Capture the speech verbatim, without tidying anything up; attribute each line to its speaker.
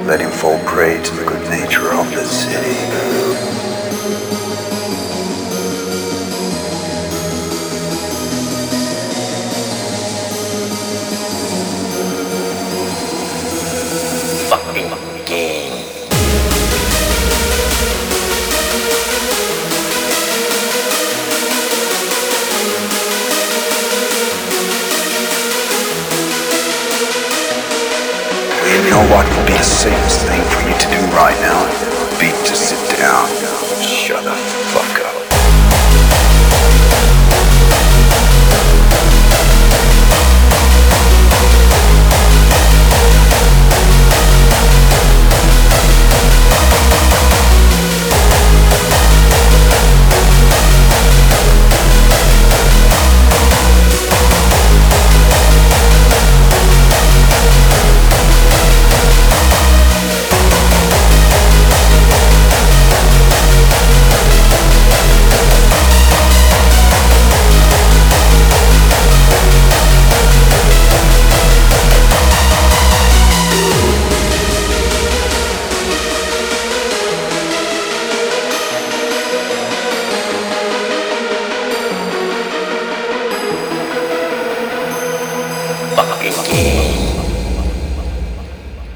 Speaker 1: Let him fall prey to the good nature of the city.
Speaker 2: Fucking game.
Speaker 1: You know what would be the safest thing for you to do right now? Be to sit down.